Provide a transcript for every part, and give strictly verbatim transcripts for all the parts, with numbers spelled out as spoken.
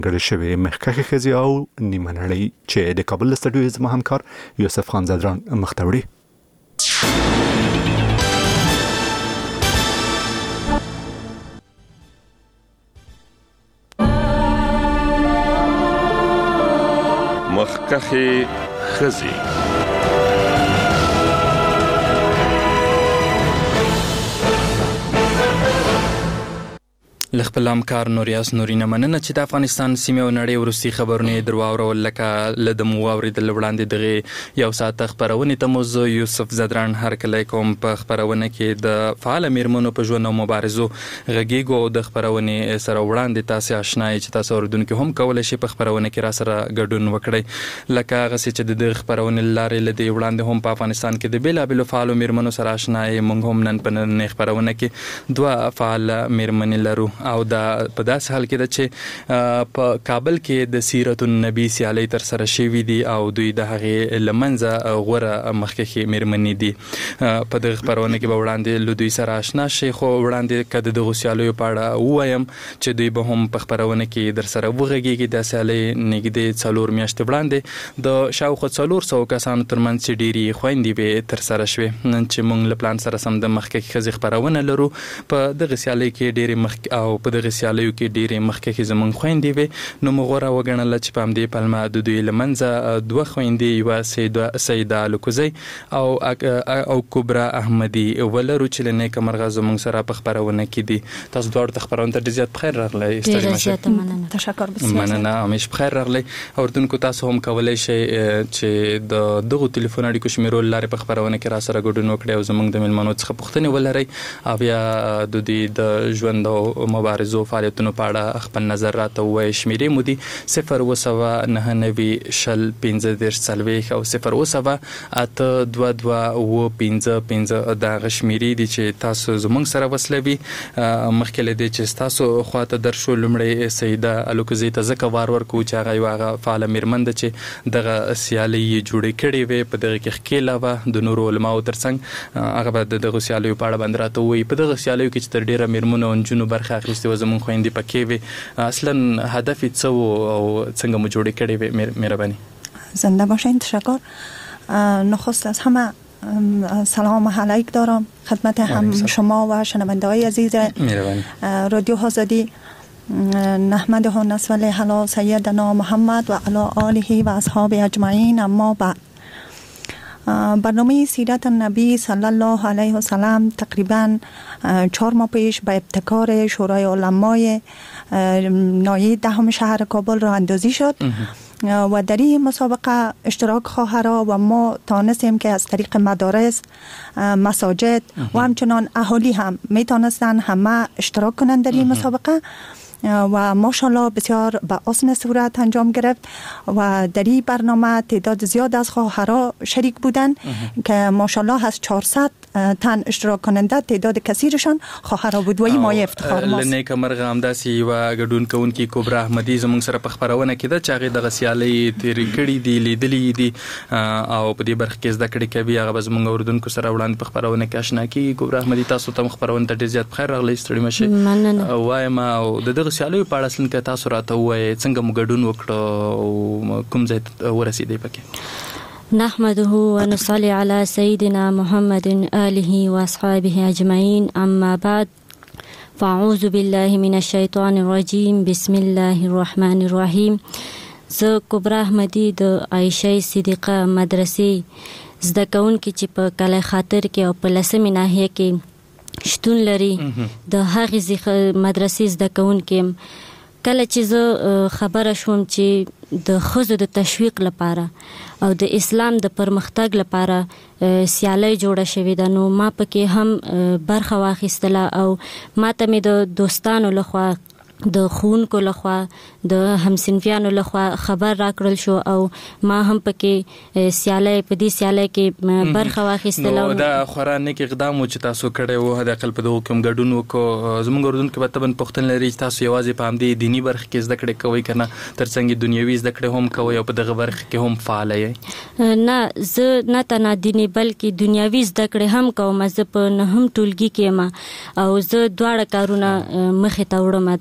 ګړې شوې مخکښې ښځې او نیمه نړۍ چې د کابل له سټډیو زما همکار یوسف خان زدران مخ ته وړي. مخکښې ښځې. له خپل همکار نوریاس نورینه مننه چې د افغانستان سیمه او نړۍ وروستي خبرونه در واورول. لکه له د مو واورېدل وړاندې دغه یو ساعت خبرونه ته مو زه یوسف زدران هر کله کوم په خبرونه کې د فعال میرمنو په ژوند او مبارزو غږیږو او د خبرونه سره وړاندې تاسو آشنای چې تاسو اوردونکو هم کولای شي په خبرونه کې را سره ګډون وکړي. لکه هغه چې د خبرونه لارې لدی وړاندې هم په افغانستان کې د بیلابل فعال میرمنو سره آشنای مونږ هم نن په نن خبرونه کې دوه فعال میرمنې لرو او دا په داس حال کې د چې په کابل کې د سیرت النبی سیالي تر سره شوې دي او دوی د هغه لمنځه غوره مخکې میرمنې دي. په دغه خبرونه کې به وړاندې لودوی سره آشنا شي خو وړاندې کده د غوسیالو په اړه وایم چې دوی به هم په خبرونه کې در سره وغږیږي. د سیالي نګدې څلور میاشتې وړاندې د شاوخوا څلور سوه کسانو ترمنځ ډيري خويندې به تر سره شوې. نن چې موږ له پلان سره سم د مخکې خزي خبرونه لرو په دغه سیالي کې ډيري مخ او په دغه سیالیو کې ډېرې مخکې زمونږ خويندې وي نو موږ غوره وګڼله چې په همدې پلمه د دوی له منځه دوه خويندې یوه سیده الکوزی او او کبرا احمدي ولرو چې له نیکه مرغه زمونږ سره په خبرونه کې دي. تاسو دواړو ته خبرونه ته ډېر زیات بخیر راغلی. ډېر زیات مننه. تشکر بسیار مننه. همیش بخیر راغلی. اوردونکو تاسو هم کولای شئ چې د دغه ټلیفون اړیکو شمیرول لارې په خبرونه کې را سره ګډون وکړئ او زمونږ د مېلمنو څخه پوښتنې ولرئ او بیا د دوی د ژوند او مبارزو فعالیتونو په اړه خپل نظر راته ووایي. شمیرې مو دي صفر اووه سوه نهه نوي شل پنځه دېرش څلوېښت او صفر اووه سوه اته دوه دوه اووه پنځه پنځه. دغه شمیرې دي چې تاسو زموږ سره وصلوي. مخکې له دې چې ستاسو خواته درشو لومړی سیده الوکزي ته ځکه وار ورکوو چې هغه یو هغه فعاله میرمن ده چې دغه سیالۍ یې جوړې کړې وې په دغه کې ښکې علاوه د نورو علماو تر څنګ هغه به د دغه سیالیو په اړه باندې راته ووایي. په دغه سیالیو کې چې تر ډېره میرمنو او نجونو برخه اخیستې وه زموږ خویندې پکې وي. اصلا هدف یې څه و او څنګه مو جوړې کړې وې؟ مهرباني. زنده باشین. تشکر. نخست از همه سلام علیک دارم خدمت هم شما و شنونده‌های عزیز رادیو آزادی. نحمده و نصلی علی سیدنا محمد و علی آله و اصحاب اجمعین. اما بعد برنامه سیرت النبی صلی الله علیه و سلم تقریبا چهار ماه پیش به ابتکار شورای علمای ناحیه دهم شهر کابل راه اندازی شد و در این مسابقه اشتراک خواهرها و ما تانستیم که از طریق مدارس، مساجد و همچنان اهالی هم می تانستن همه اشتراک کنند در این مسابقه و ماشاءالله بسیار به حسن صورت انجام گرفت و در این برنامه تعداد زیاد از خواهرها شریک بودند که ماشاءالله از چهارصد تن اشتراک کننده تعداد کثیرشان خواهرها بود و این مایه افتخار ماست. لنیکه مرغه همداسې یوه ګډون کوونکې کبرا احمدي زموږ سره په خپرونه کې ده چې هغې دغه سیالۍ تېرې کړي دي، لیدلي دي او په دې برخه کې زده کړې کوي. هغه به زموږ اردونکو سره وړاندې په خپرونه کې اشنا کېږي. کبرا احمدي تاسو ته هم خپرونه ته ډېر زیات بخیر راغلی. ستړي مه شئ. وایم او د دغه سیالیو په اړه اصلا که تاسو راته ووایئ څنګه مو ګډون وکړه او کوم ځای ورسېدی پکې؟ نحمده ونصلي على سيدنا محمد آله وأصحابه أجمعين. أما بعد فأعوذ بالله من الشيطان الرجيم. بسم الله الرحمن الرحيم. زه کبرا احمدي د عائشه صدیقه مدرسې زده کوونکې چې په کلی خاطر کې او په لسمې ناحیه کې شتون لري د هغې مدرسې زده کوونکې. کله چې زه خبره شوم چې د ښځو د تشویق لپاره او د اسلام د پرمختګ لپاره سیالۍ جوړه شوې ده نو ما پکې هم برخه واخیستله او ما ته مې د دوستانو لخوا د ښوونکو لخوا د همصنفیانو لخوا خبر راکړل شو او ما هم پکې سیالۍ په دې سیالۍ کې برخه واخیستله. نو دا خورا نیک اقدام و چې تاسو کړی و حداقل په دغو کې هم ګډون وکړو. زموږ اردونکو به طبعا پوښتنه لري چې تاسو یوازې په همدې دیني برخه کې زده کړې کوئ که نه تر څنګ دنیوي زده کړې هم کوئ او په دغه برخه کې هم فعاله یئ؟ نه، زه نه تنها دیني بلکې دنیوي زده کړې هم کوم. زه په نهم ټولګي کې یم او زه دواړه کارونه مخې ته وړم. دا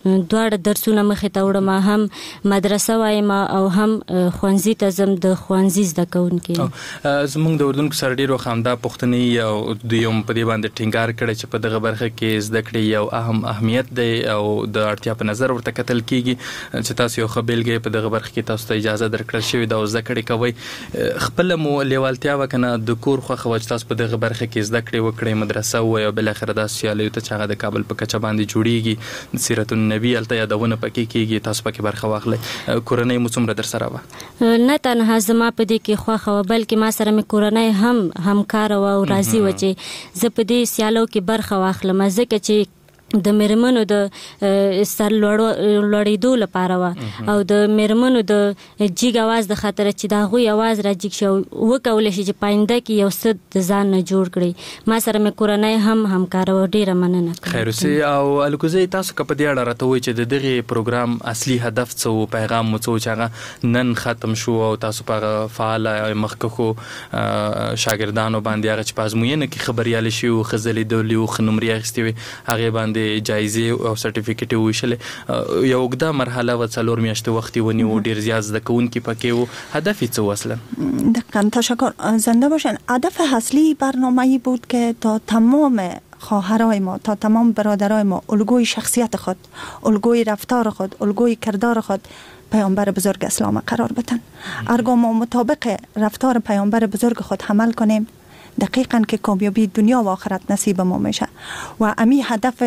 دواړه درسونه مخې ته وړم، هم مدرسه وایم او هم ښوونځي ته ځم د ښوونځي زده کوونکي. زموږ د اردن سره ډېرو خامدا پوښتنې او دوی هم په دې باندې ټینګار کړی چې په دغه برخه کې زده کړې یو اهم اهمیت دی او د اړتیا په نظر ورته کتل کېږي چې تاسو یو ښه بیلګه په دغه برخه کې تاسو ته اجازه درکړل شوې ده او زده کړې کوئ. خپله مو لیوالتیا وکنه د کور خوښه وه چې تاسو په دغه برخه کې زده کړې وکړئ، مدرسه ووایي او بالاخره داسې سیالیو ته چې هغه د کابل په کچه باندې جوړیږي، د سیرت النبي هلته یادونه پکې کېږي، تاسو پکې برخه واخلئ. کورنۍ مو څومره در سره وه؟ نه تنها زما په دې کې خوښه وه بلکې ما سره مې کورنۍ هم همکاره وه او راضي وه چې زه په دې سیالو کې برخه واخلم، ځکه چې د میرمنو د سر لوړېدو لپاره وه او د میرمنو د جیګ اواز د خاطر چې د هغوی اواز را جیګ شي او وکولی شي چې پاینده کې یو څه د ځان نه جوړ کړي. ما سره مې کورنۍ هم همکاره وه، ډېره مننه. خیر اوسئ. او الکوزۍ تاسو که په دې اړه راته ووایئ چې د دغې پروګرام اصلي هدف څه و، پیغام مو څه و چې هغه نن ختم شو او تاسو په هغه فعاله مخکښو شاګردانو باندې هغه چې په ازموینه کې خبریالي شوي وو، ښه ځلېدلي وو، ښه نمرې اخیستې وې، هغې باندې جایزې او سرټیفیکټ یې وویشلې. یو اوږده مرحله و، څلور میاشتې وخت یې ونیو، ډېر زیات زده کوونکي پکې وو. هدف یې څه و اصلا؟ دقیقاً تشکر. زنده باشن. هدف اصلی برنامه‌ای بود که تا تمام خواهرای ما، تا تمام برادرای ما الگوی شخصیت خود، الگوی رفتار خود، الگوی کردار خود پیامبر بزرگ اسلام قرار بدن. هرگاه ما مطابق رفتار پیامبر بزرگ خود عمل کنیم دقیقاً که کامیابی دنیا و آخرت نصیب ما میشه و امی هدف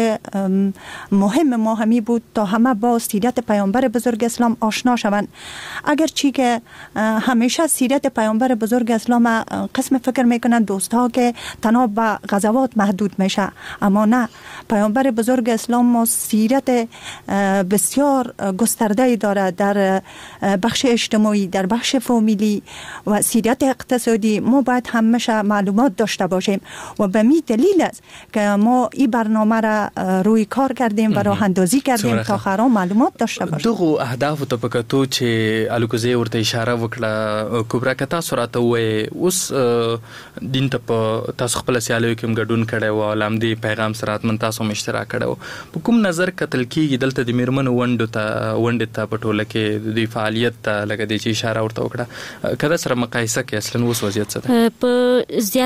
مهم ما همی بود تا همه با سیرت پیامبر بزرگ اسلام آشنا شوند. اگرچه که همیشه سیرت پیامبر بزرگ اسلام قسم فکر میکنند دوست ها که تنها به غزوات محدود میشه، اما نه، پیامبر بزرگ اسلام ما سیرت بسیار گسترده داره در بخش اجتماعی، در بخش فامیلی و سیرت اقتصادی. ما باید همیشه معلومات داشته باشیم و به می دلیل است که ما این برنامه را روی کار کردیم و راه اندازی کردیم تا خرا معلومات داشته باشیم. دغه اهداف ته پکتو چې الکوزۍ ورته اشاره وکړه، کبرا که تاسو راته ووایئ اوس دین ته په تاسو خپله سیالیو کې هم ګډون کړی و او له همدې پیغام سره حتما تاسو هم اشتراک کړی و. په کوم نظر کتل کېږي دلته د میرمنو ونډو ته ونډې ته په ټوله کې د دوی فعالیت ته لکه دې چې اشاره ورته وکړه، که دا سره مقایسه کړئ اصلا اوس وضعیت څه دی؟ په زیاتره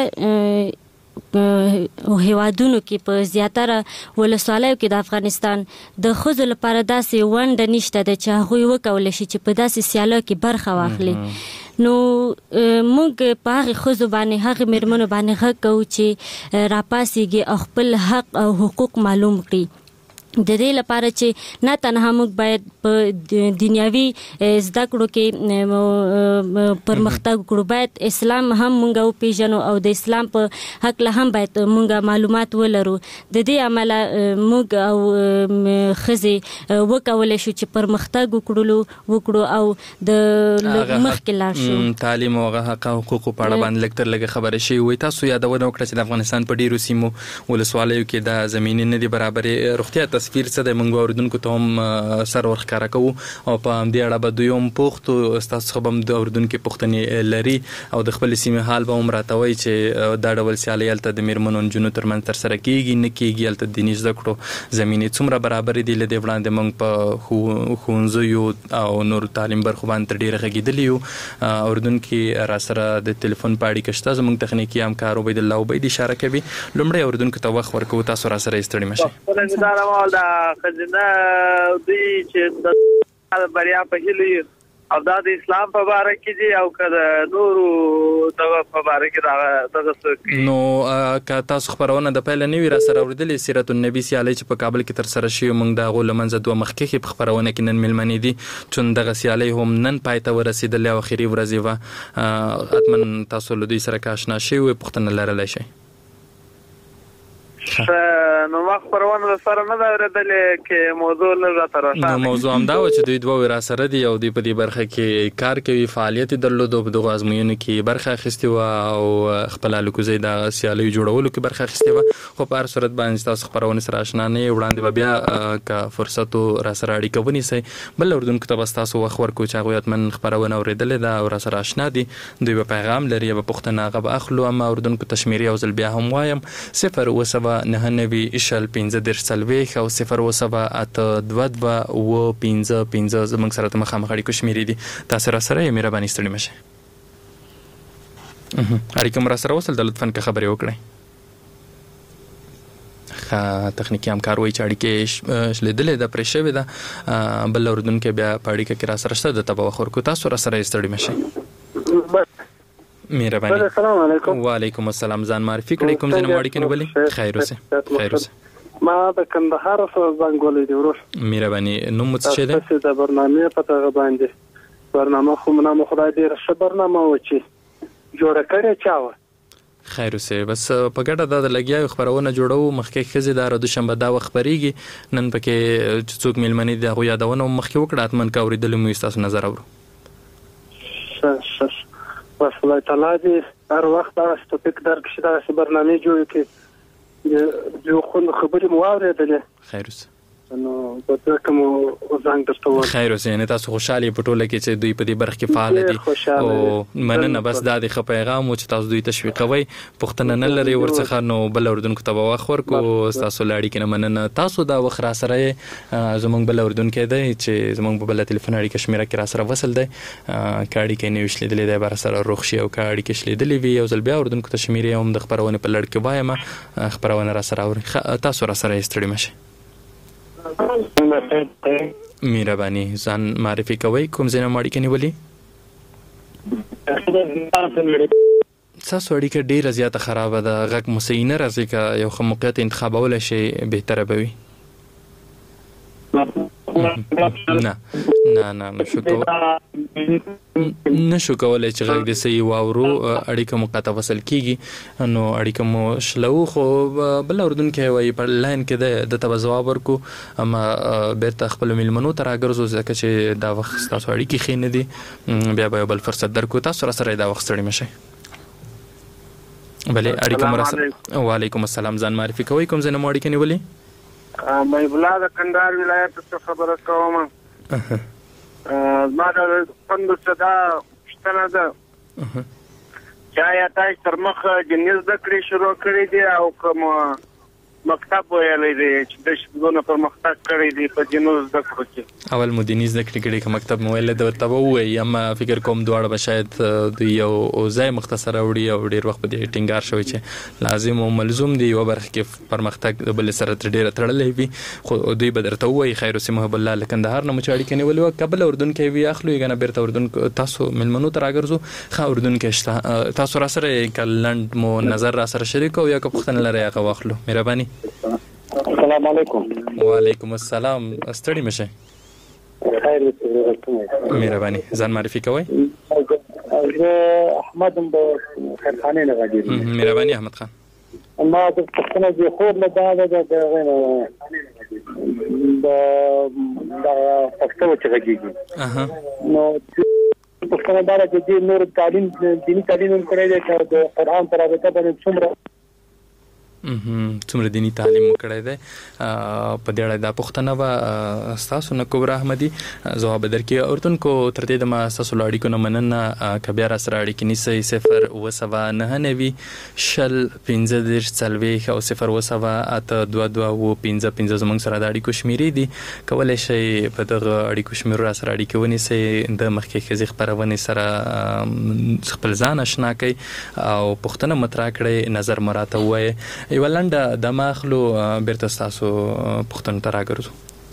هیوادونو کې، په زیاتره ولسوالیو کې د افغانستان د ښځو لپاره داسې ونډه نشته ده چې هغوی وکولی شي چې په داسې سیالیو کې برخه واخلي. نو موږ په هغې ښځو باندې، هغې میرمنو باندې غږ کوو چې راپاڅېږي او خپل حق او حقوق معلوم کړي. د دې لپاره چې نه تنها موږ باید په دنیاوي زده کړو کې پرمختګ وکړو، باید اسلام هم موږ وپېژنو او د اسلام په هکله هم باید موږ معلومات ولرو. د دې امله موږ او ښځې وکولی شو چې پرمختګ وکړو وکړو او د مخکې لاړ شو. تعلیم او هغه حق او حقوقو په اړه باندې لږ تر لږه خبرې شوې وي. تاسو یادونه وکړه چې د افغانستان په ډېرو سیمو ولسوالیو کې د زمینې نه دي برابرې. روغتیا تصویر څه دی؟ موږ اوریدونکو ته هم سر ورښکاره کوو او په همدې اړه به دوی هم پوښتو، ستاسو څخه به هم د اوریدونکي پوښتنې لري او د خپلې سیمې حال به هم راته وایي چې دا ډول سیالۍ هلته د میرمنو نجونو ترمنځ ترسره کېږي نه کېږي، هلته دیني زده کړو زمینې څومره برابرې دي. له دې وړاندې موږ په ښوونځیو او نورو تعلیم برخو باندې تر ډېره غږېدلي یو. اوریدونکي راسره د تلیفون په اړیکه شته، زموږ تخنیکي همکار عبیدالله عبید اشاره کوي. لومړی اوریدونکو ته وخت ورکوو، تاسو راسره یې ستړي مه شئ. خزینه دوی چې د بریا په هیله او دا د اسلام په باره کې دي او که د نورو دغه په باره کې دغه څه نو که تاسو خپرونه د پیله نه وي راسره اورېدلې سیرت النبي سیالۍ چې په کابل کې ترسره شوې، موږ د هغو له منځه دوه مخکښې په خپرونه کې نن میلمنې دي، چون دغه سیالۍ هم نن پای ته ورسېدلې او اخري ورځې وه. حتما تاسو له دوی سره که اشنا شوي وئ پوښتنه لرلی شئ. نو ما خبرونه د سره نه ده اورېدلې کې موضوع نه راته روښانه. نو موضوع همدا وه چې دوی دوه راسره دي او دوی په دې برخه کې کار کوي، فعالیت یې درلود او په دغو ازموینو کې برخه اخیستې وه او خپله الکوزۍ د سیالیو جوړولو کې برخه اخیستې وه. خو په هر صورت باندې ستاسو خپرونې سره اشنا نه یې، وړاندې به بیا که فرصت و راسره اړیکه ونیسئ. بل اردونکو ته به ستاسو وخت ورکړو چې هغوی حتما خپرونه اورېدلې ده او راسره اشنا دي، دوی به پیغام لري یا به پوښتنه هغه به اخلو. اما اردونکو ته شمېرې یو ځل بیا هم وایم: صفر اووه سوه نه نوي شل پنځه دېرش څلوېښت او صفر اووه سوه اته دوه دوه اووه پنځه پنځه زموږ سره د مخامخ اړیکو شمېرې دي. تاسو را سره یې مهرباني ستړي مه شئ. اړیکه مو را سره وصل ده، لطفا که خبرې وکړئ. تخنیکی همکار وایي چې اړیکې شلېدلې ده، پرې شوې ده. بل اورېدونکی بیا په اړیکه کې را سره شته، ده ته به وخت ورکړو. تاسو را سره یې ستړي مه شئ. مهرباني. السلام علیکم. وعلیکم السلام. ځان معرفي کړئ، کوم ځای نه مو اړیکه نیولې؟ خیر اوسئ. خیر اوسئ. ما د کندهار څخه زنګ ولی دی ورور. مهرباني. نوم مو څه دی؟ تاسو د برنامې په تغه باندې برنامه خو منه خدای دې ښه برنامه و چې جوړه کړې چاوه. خیر اوسه. بس په ګډه د لګیا خبرونه جوړو. مخکې خزي د دوشنبه دا وخت خبريږي، نن پکې څوک میلمنې د غو یادونه مخکې وکړه، اتمن کا اوریدل مو تاسو نظر اورو. ش ش بس الله تعالی دې هر وخت تاسو ته فکر درکړي دا برنامه جوړ کړي. یو خو خبرې مو اورېدلې. خیر اوسه. نو په تاسو مو ځان درته و. خیر اوسه. نه تاسو خوشاله په ټوله کې چې دوی په دې برخه کې فعال دي او مننه. بس دا د پیغام او چې تاسو دوی تشویقوي، پښتنه نه لري ورڅخه، نو بل اردن کو تبا واخور کو تاسو لاړی کې مننه. تاسو دا وخت را سره زمونږ بل اردن کې دی چې زمونږ په بل ټلیفون اړیکه شمیره کې را سره وصل دی. کاړي کې نیو شلې دلې بار سره روخشي او کاړي کې شلې دلې وی او ځل بیا اردن کو تشمیره هم د خبرونه په لړ کې وایم. خبرونه را سره اوري. تاسو را سره استړي مشه. مهرباني. ځان معرفي کوئ، کوم ځای نه مو اړیکه نیولې؟ ستاسو اړیکه ډېره زیاته خرابه ده، غږ مو صحیح نه راځي. که یو ښه موقعیت انتخابولی شئ بهتره به وي. نه نه نه نشو نشو کولای چې غږ دې صحیح واورو. اړیکه مو قطع وصل کیږي، نو اړیکه مو شلو. خو بل اردن کې وایي په لاین کې د ته جواب ورکو، اما بیرته خپل میلمنو ته راګرځو ځکه چې دا وخت تاسو اړیکې ښې نه دي. بیا به بل فرصت درکو. تاسو را سره دا وخت ستړي مه شئ. بلې اړیکه مو را سره. وعلیکم السلام. ځان معرفي کوئ، کوم ځای نه مو اړیکه نیولې؟ مې بلا د کندهار ولایت څخه خبره کوم. ما د پندو صدا شتنه ده چې آیا تاسو تر مخه جنیز ذکر شروع کړی دی او کوم مکتب ویلې دی چې د شپږونو پر مختګ کړی دی په جنیز ذکر کې؟ اول مو دینیز ذکر کړی که مکتب مو ویلې د ورته وایي، اما فکر کوم دواړه به شاید د یو ځای مختصر وړي او ډیر وخت په دې ټینګار شوی چې لازم او ملزوم دی یو برخه کې پرمختګ د بل سره ډیره تړلې وي. خو دوی به درته وایي خیر اوسې محب الله لکندهار نه مو چې اړیکې نیولې وه قبل اردن کې وي اخلو یې کنه بیرته اردن تاسو ملمنو ته راګرځو. ښه اردن کې شته تاسو را سره کلند مو نظر را سره شریک او یا که پوښتنه لرئ هغه واخلو. مهرباني. السلام علیکم. وعلیکم السلام. ستړي مه شئ. خیر مهرباني. ځان معرفي کوئ. زه احمد م د خیرخانې نه غږېږم. مهرباني احمد خان. ما د پښتنه د خور نه دا ده د د پښتو چې غږېږي نو پښتنه دا ده چې نور تعلیم دیني تعلیم هم کړی دی چې د قرآن په رابطه باندې څومره څومره دینی تعلیم وکړی دی. په دې اړه دا پوښتنه وه ستاسو نه کبرا احمدي ځواب درکړي. اردونکو تر دې دمه ستاسو له اړیکو نه مننه. که بیا را سره اړیکې نیسئ صفر اووه سوه نهه نوي شل پنځه دېرش څلوېښت او صفر اووه سوه اته دوه دوه اووه پنځه پنځه زموږ سره د اړیکو شمېرې دي. کولی شئ په دغه اړیکو شمېرو را سره اړیکې ونیسئ، د مخکې ښځې خپرونې سره خپل ځان اشنا کړئ او پوښتنه مطرح کړئ، نظر مو راته ووایئ. یوه لنډه دمه اخلو، بیرته ستاسو پوښتنو ته راګرځو.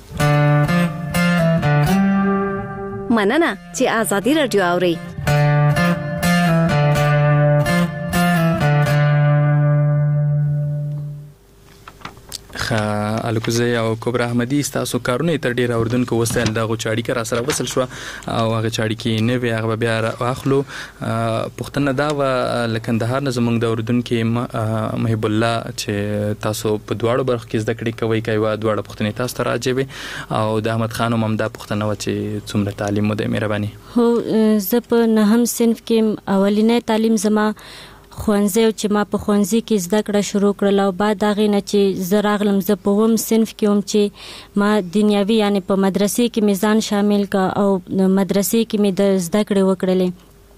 مننه چې آزادي راډیو اورئ. الکوزه او کبرا احمدي تاسو کارونه تر ډیره اردوونکو وسایل دغه چاړي کې را سره وصل شو او هغه چاړي کې نه وی هغه بیا واخلو. پښتنه دا و لکندهار نه زمونږ د اردوونکو محب الله چې تاسو په دواړو برخو کې زده کړې کوي کوي دواړه پښتنې تاسو ته راځي او د احمد خان هم دا پښتنه و چې څومره تعلیم مو د مهرباني. هو زه په نهم صنف کې اولینې تعلیم زما خوانځي چې ما په خوانځي کې زده کړه شروع کړل او بعد هغه نه چې زه راغلم زه په وم صنف کې هم چې ما دنیاوي یعنی په مدرسې کې میزان شامل کا او مدرسې کې مې د زده کړې وکړلې.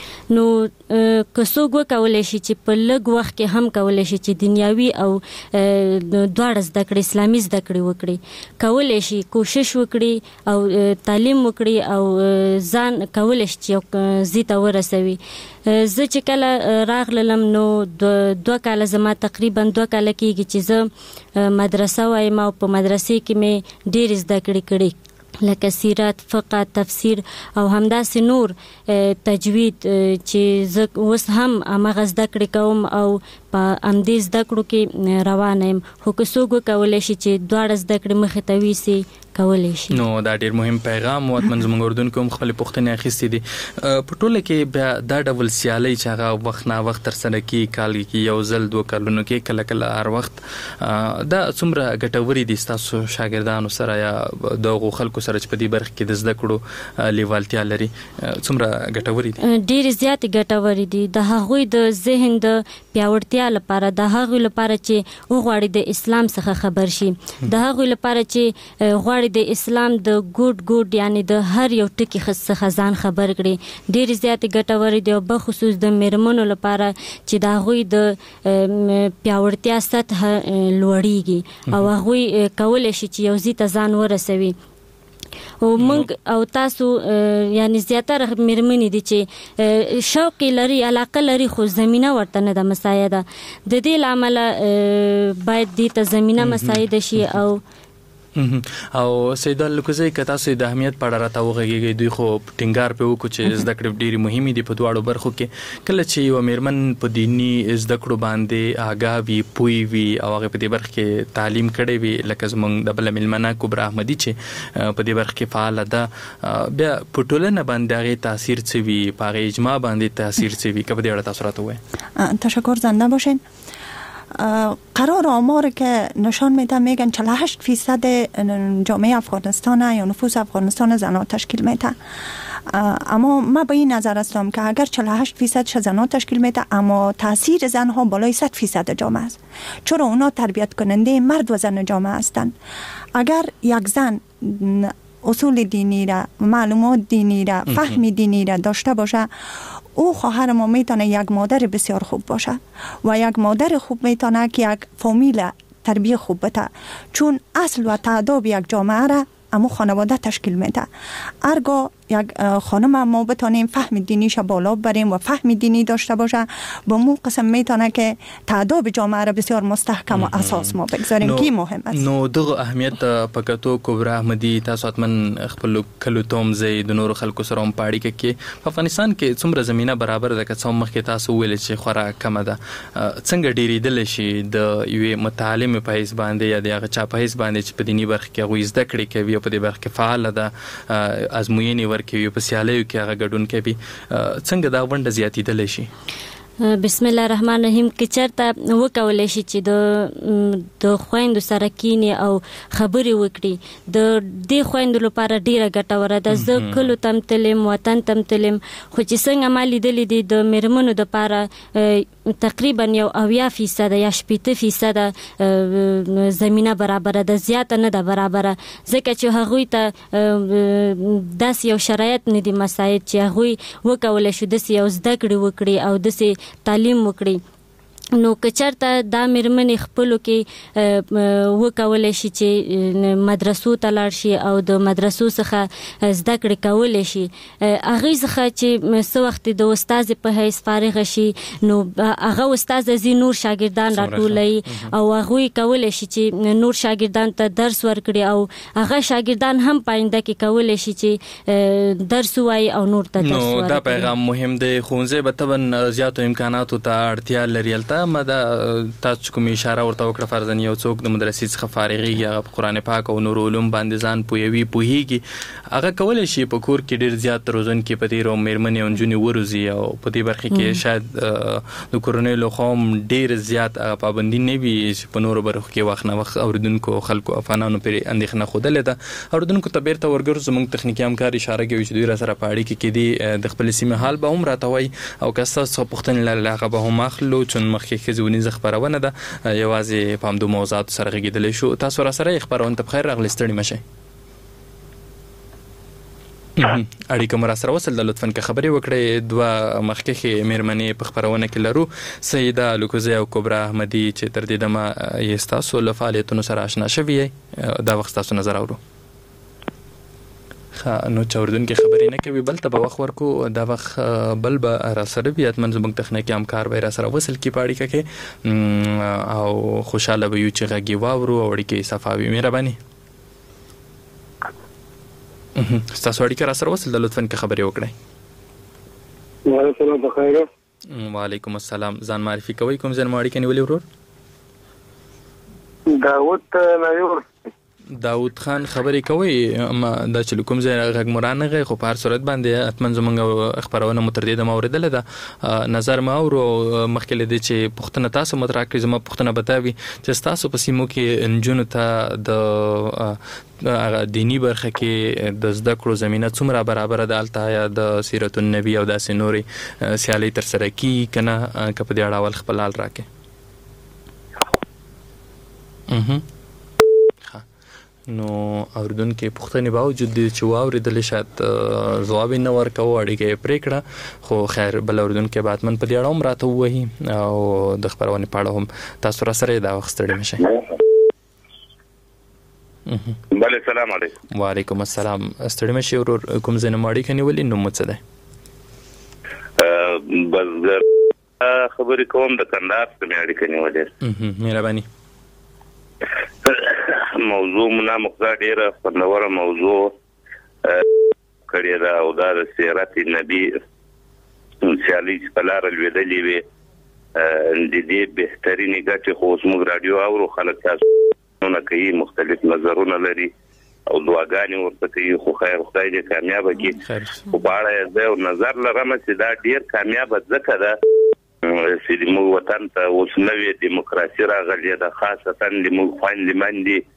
نو که څوک وکولی شي چې په لږ وخت کې هم کولی شي چې دنیاوي او دواړه زده کړې اسلامي زده کړې وکړي، کولی شي کوشش وکړي او تعلیم وکړي او ځان کولی شي چې یو ځای ته ورسوي. زه چې کله راغلم نو دوه کاله زما تقریبا دوه کاله کېږي چې زه مدرسه وایم او په مدرسې کې مې ډېرې زده کړې کړي لکه سیرت، فقه، تفسیر او همداسې نور تجوید چې زه اوس هم هماغه زده کړې کوم او په همدې زده کړو کې روانه یم. خو که څوک وکولی شي چې دواړه زده کړې مخې ته ویسي کولی شي. نو دا ډیر مهم پیغام او اتمن زموږ اردوونکو هم خپل پوښتنې اخیستې دي. په ټوله کې بیا دا ډول سیالي چې هغه وخت نه وخت تر سره کې کال کې یو ځل دوه کلونو کې کله کله هر وخت دا څومره ګټوري دي تاسو شاګردانو سره یا دغه خلکو سره چې په دې برخه کې د زده کړو لیوالتیا لري څومره ګټوري دي؟ ډیر زیات ګټوري دي. د هغوی د ذهن د پیاوړتیا لپاره، د هغوی لپاره چې وغواړي د اسلام څخه خبر شي، د هغوی لپاره چې غواړي د اسلام د ګوډ ګوډ یعنی د هر یو ټکی څخه ځان خبر کړي، ډیر زیات ګټوري دي. او بخصوص د میرمنو لپاره چې د هغوی د پیاوړتیا سطح لوړیږي او هغوی کولی شي چې یو ځای ته ځان ورسوي. او موږ او تاسو یعنی زیاتره میرمنې دي چې شوق لري، علاقه لري، خو زمینه ورته نه ده مساعده. د دې لامل باید دې ته زمینه مساعده شي. او او سید الکوزی که تاسو د اهمیت په اړه راته وغږیږئ، دوی خو ټینګار پې وکړو چې زده کړې ډېرې مهمې دي په دواړو برخو کې. کله چې یوه میرمن په دیني زده کړو باندې آګاه وي، پوی وي او هغې په دې برخه کې تعلیم کړی وي، لکه زموږ د بله میلمنه کبرا احمدي چې په دې برخه کې فعاله ده، بیا په ټولنه باندې هغې تاثیر څه وي، په هغې اجماع باندې تاثیر څه وي؟ که په دې اړه تاسو راته ووایئ. تشکر، زنده باشین. قرار آمار که نشان میده میگن چهل و هشت فیصد جامعه افغانستان یا نفوس افغانستان زنها تشکیل میده. اما ما به این نظر هستم که اگر چهل و هشت فیصد زنها تشکیل میده اما تاثیر زنها بالای صد فیصد جامعه است، چرا اونا تربیت کننده مرد و زن جامعه هستند. اگر یک زن اصول دینی را، معلومات دینی را، فهم دینی را داشته باشه، او خواهر ما میتونه یک مادر بسیار خوب باشه و یک مادر خوب میتونه که یک فامیل تربیه خوب بده، چون اصل و تعداد یک جامعه را امو خانواده تشکیل میده. ارگاه یک خانم ما بتانیم فهم دینیش بالا بریم و فهم دینی داشته باشه، با مو قسم میتونه که تعداد جامعه را بسیار مستحکم و اساس ما بگذاریم که مهم است. نو دغه اهمیت پکاتو کبرا احمدی تاسو اتمن خپل کلو توم زی د نور خلکو سره هم پاړی کې په افغانستان کې څومره زمينه برابر ده که څوم مخکې تاسو ویل چې خورا کم ده، څنګه ډیریدل شي د یوې متعلم په حیث باندې یا د هغه چا په حیث باندې چې په دینی برخه کې غوښ زده کړې کوي په دې برخه کې فعال ده، ازموینې ورکوي، په سیالیو کې هغه ګډون کوي، څنګه دا ونډه زیاتېدلی شي؟ بسم الله الرحمن الرحیم. که چرته وکولی شي چې د د خویندو سره کینې او خبرې وکړي، د دې خویندو لپاره ډیره ګټوره ده. زه کلو تم تلم، وطن تم تلم، خو چې څنګه ما لیدلي دي د میرمنو دپاره تقریبا یو اویا فیصده یا شپېته فیصده زمینه برابره ده، زیاته نه ده برابره، ځکه چې هغوی ته داسې یو شرایط نه دي مساعد چې هغوی وکولی شو داسې یو زده کړې وکړي او داسې تعلیم وکړي. نو که چرته دا میرمنې خپلو کې وکولی شي چې مدرسو ته لاړ شي او د مدرسو څخه زده کړې کولی شي، هغې څخه چې څه وخت د استازې په حیث فارغه شي نو هغه استازه ځي نور شاګردان راټولوي او هغوی کولی شي چې نور شاګردان ته درس ورکړي او هغه شاګردان هم په آینده کې کولی شي چې درس ووایي او نور ته درس ورکړي. نو دا پیغام مهم دی. ښوونځی به طبعا زیاتو امکاناتو ته اړتیا لري. ما دا تاسو کوم اشاره ورته وکړه فرضاً یو څوک د مدرسې څخه فارغېږي، هغه په قرآن پاک او نور علوم باندې ځان پوهوي پوهېږي، هغه کولی شي په کور کې ډېر زیات روزونکي په تېرو میرمنې او نجونې وروزي او په دې برخه کې شاید د کورنیو لخوا هم ډېر زیات هغه پابندي نه وي چې په نورو برخو کې وخت نه وخت اورېدونکو خلکو افغانانو پرې اندېښنه ښودلې ده. اورېدونکو ته بیرته ورګرځو، زموږ تخنیکي همکار اشاره کوي چې دوی را سره په اړیکه کې دي، د خپلې سیمې حال به هم راته وایي او که ستاسو څخه پوښتنې لرله هغه به هم اخلو، چون مخکې ښځونیزه خپرونه ده، یوازې په همدو موضوعاتو سره غږېدلی شو. تاسو را سره یې خپرونه ته بخیر راغلی، ستړي مه شئ. اړیکه مو را سره وصل د لطفاً که خبرې وکړئ دوه مخکښې مېرمنې په خپرونه کې لرو سیده الوکوزی او کبرا احمدي چې تر دې دمه یې ستاسو له فعالیتونو سره اشنا شوي یې دا وخت ستاسو نظر اورو. نو چې اردوونکي خبرې نه کوي بل ته به وخت ورکو دا وخت بل به را سره وي حتمن زموږ تخنیکي همکار به را سره وصل کړي په اړیکه کې او خوشحاله به یو چې غږ یې واورو او اړیکې صفا وي. مهرباني ستاسو اړیکه را سره وصل ده لطفاً که خبرې وکړئ. وعلیکم السلام. وعلیکم السلام. ځان معرفي کوئ کوم ځای مو اړیکه نیولې ورور؟ داود نایور. داود خان خبرې کوي ما دا چې کوم ځای غږ مرانه غي خو په هر صورت باندې اتمن زمونږ خبرونه متردید ما اوریدل ده نظر ما او مخکې لدی چې پښتنه تاسو مترا کړی زما پښتنه بتاوي چې تاسو په سیمو کې انجونو ته د دینی برخه کې د زده کړو زمينه څومره برابر ده الته یا د سیرت النبی او د سنوري سیالي تر سره کی کنه کپ دی اړول خپل حال راکې. اها نو اوردونکو پښتني باوجود چې واوریدل شات جواب نه ورکاو اړیکې پریکړه خو خیر بل اوردونکو باتمن په دې اړه هم راته وایي او د خبرونه پاړه هم تاسو را سره دا وخت ستړي مشه. بله سلام علیکم. وعلیکم السلام. ستړي مشه ورور کوم ځای نه ماړی کني ولې نو مڅ ده بزګر خبرې کوم د کندهار څخه اړیکه نیولې. مهرباني. موضوع منا مقصد ډیره خوندوره موضوع کړی دا او دا د سیرت نبی سیالي په لار لویدلې وي د دې بهترینې ګټې خو موږ رادیو اورو خلک تاسو نه کوي مختلف نظرونه لري او دعاګانې ورته کوي خو خیر خدای دې کامیاب کړي خو په اړه یو نظر لرم چې دا ډیر کامیاب ځکه ده چې موږ وطن ته اوس نوې دیموکراسي راغلې ده خاصتا د موږ خويندې باندې